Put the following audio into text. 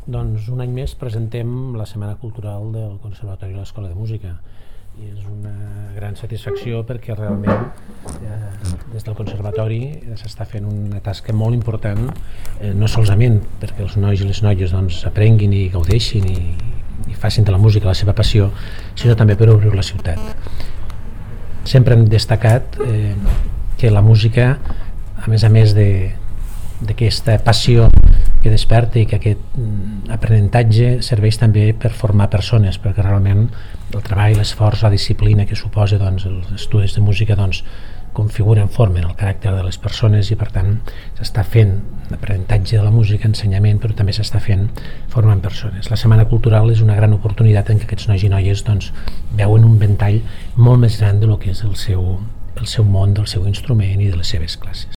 Doncs un any més presentem la Setmana Cultural del Conservatori de l'Escola de Música i és una gran satisfacció perquè realment des del Conservatori s'està fent una tasca molt important, no solament perquè els nois i les noies doncs, aprenguin i gaudeixin i facin de la música la seva passió, sinó també per obrir la ciutat. Sempre hem destacat que la música, a més d'aquesta passió que desperta i que aquest aprenentatge serveix també per formar persones, perquè realment el treball, l'esforç, la disciplina que suposa doncs, els estudis de música doncs, configuren, formen el caràcter de les persones i per tant s'està fent aprenentatge de la música, ensenyament, però també s'està fent formant persones. La Setmana Cultural és una gran oportunitat en què aquests nois i noies doncs, veuen un ventall molt més gran del que és el seu món, del seu instrument i de les seves classes.